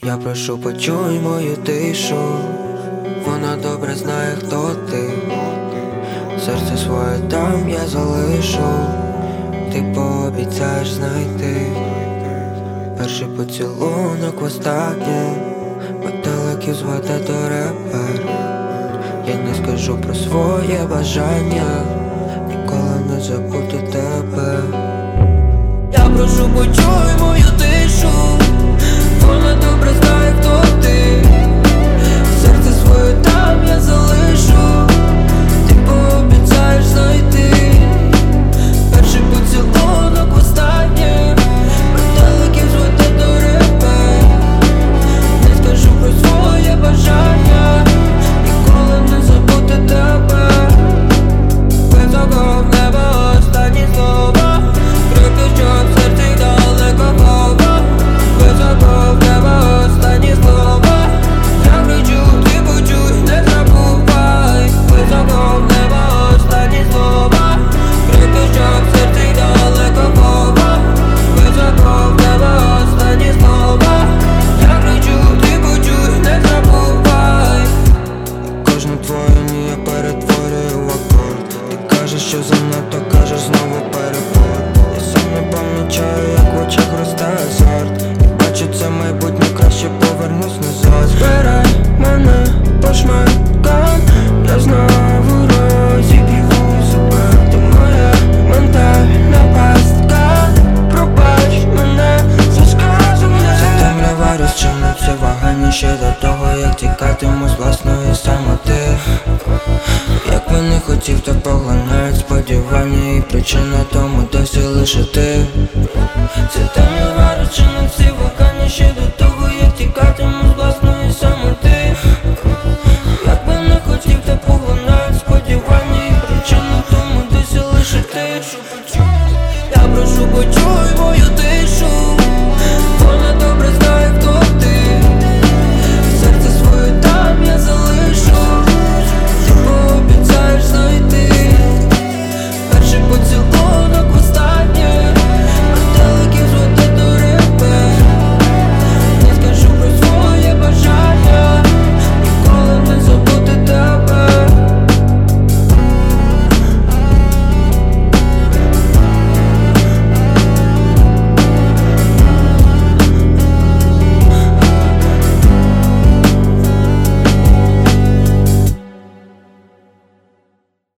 Я прошу, почуй мою тишу, вона добре знає, хто ти. Серце своє там я залишу, ти пообіцяєш знайти. Перший поцілунок востаннє, метеликів звати до репер. Я не скажу про своє бажання, ніколи не забуду тебе. Я прошу, почуй мою тишу, вона добре знає, хто ти. Серце своє там я залишу, ти пообіцяєш знайти. Перший поцілунок востаннє, метеликів звати до репер. Не скажу про своє бажання, ніколи не забути тебе. Високо в небо останні слова, крики, що в серці далеко хова. Високо в небо останні слова, я кричу, ти почуй, не забувай. Високо в небо останні слова, крики, що в серці далеко хова. Високо в небо останні слова, я кричу, ти почуй, не забувай. Кожну твою ні я перетворюю в акорд. Ти кажеш, що занадто, кажеш знову перепор. Я сам не помічаю, як в очах росте азарт. І бачу це майбутнє, краще повернусь назад. Збирай мене по шматкам, я знову розіб'ю себе. Ти моя ментальна пастка, пробач мене за сказане. Ця темрява розчиниться вагання ще до того, як тікатиму з власної самоти. Як би не хотів, то поглинають сподівання, і причина тому досі лише ти. Ця темрява розчиниться вагання ще до того.